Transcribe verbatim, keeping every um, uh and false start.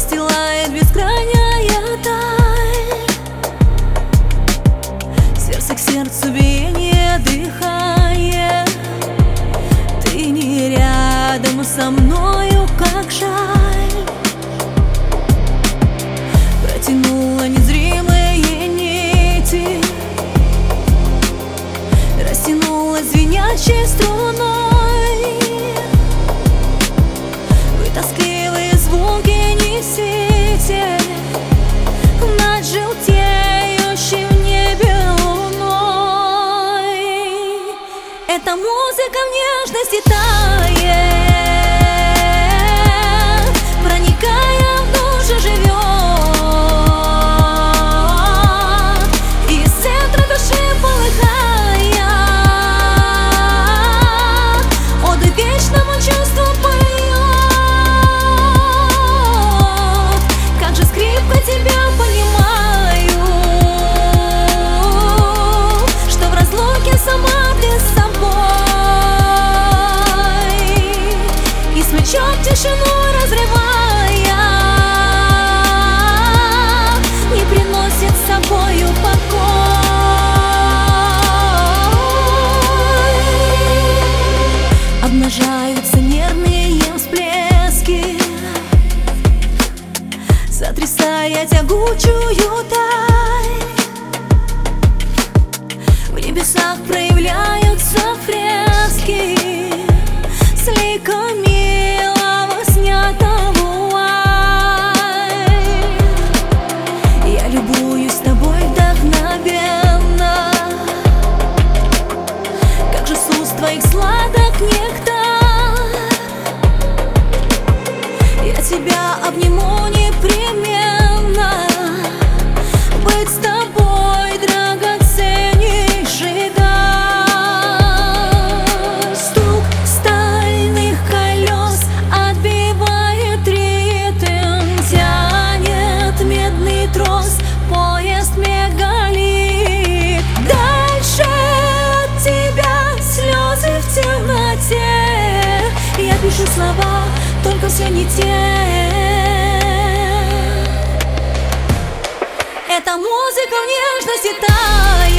устилает бескрайняя даль. Сердце к сердцу биение, дыхание. Ты не рядом со мною, как жаль. Протянула незримые нити, растянула звенящей струной. Вы тоскливые звуки несите над желтеющей в небе луной. Эта музыка в нежности тает, проникая в душу живет, из центра души полыхая, оды вечному чувству поет. Как же скрипка тебя понимаю, что в разлуке сама ты с собой, и смычок тишину разрывая не приносит с собою покой. Обнажаются нервные всплески, сотрясая тягучую даль. В небесах проявляются фрески с ликом милого снятого вуаль. Я любуюсь тобой вдохновенно, как же с уст твоих сладок нектар. Я тебя обниму непременно, быть с тобой драгоценнейший дар. Стук стальных колес отбивает ритм, тянет медный трос поезд мегалит. Дальше от тебя слезы в темноте, я пишу слова, только все не те. Эта музыка в нежности тает.